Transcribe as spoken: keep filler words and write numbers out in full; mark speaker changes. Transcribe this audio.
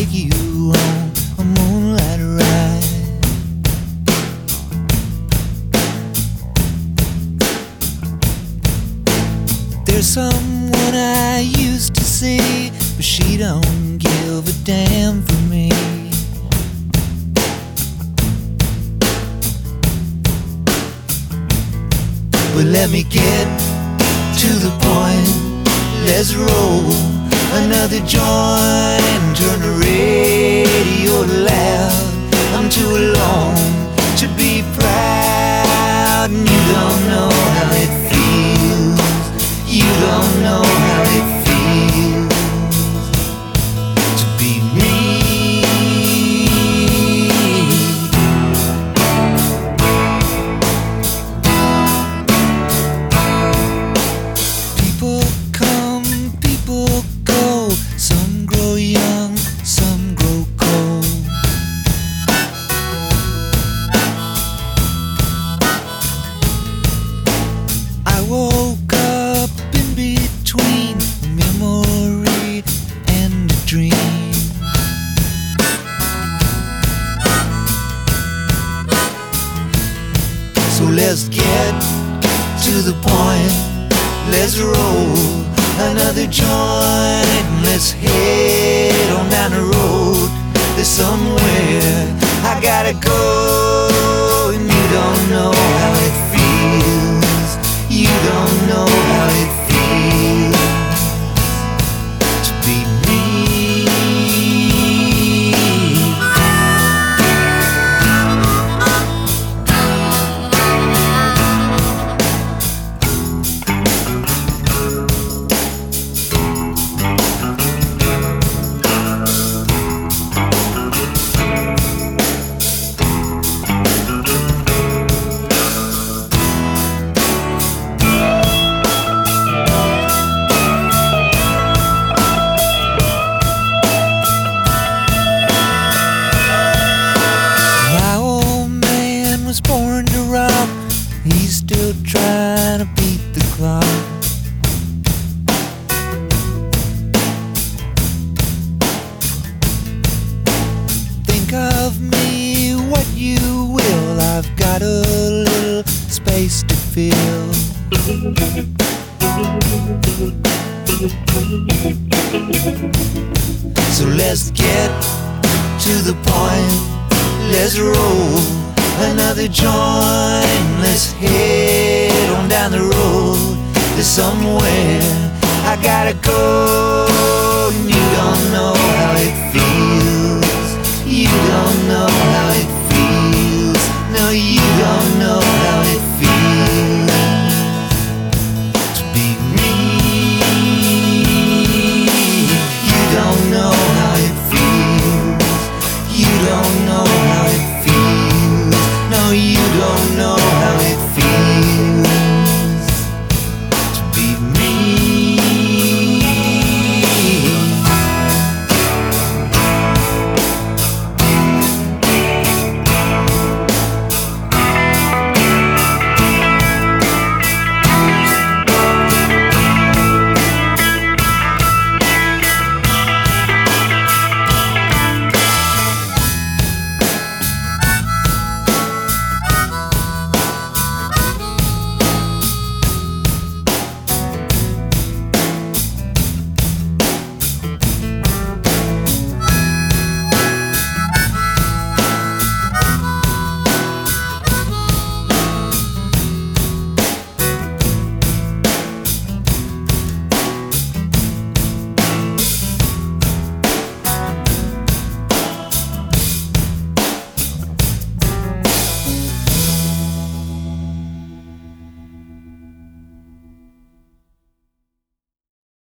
Speaker 1: take you on a moonlight ride. There's someone I used to see, but she don't give a damn for me. But let me get to the point. Let's roll another joint, turn the radio loud. I'm too alone to be proud, and you don't know how it feels. You don't know how it feels to be me. People come, people go. Some grow young, some grow cold. I woke up in between a memory and a dream. So let's get to the point. Let's roll another joint. Let's head on down the road. There's somewhere I gotta go, and you don't know how it feels. You don't know how it feels to be me. Was born to rock, he's still trying to beat the clock. Think of me what you will, I've got a little space to fill. So let's get to the point. Let's roll another joint. Let's head on down the road. There's somewhere I gotta go, and you don't know how it feels.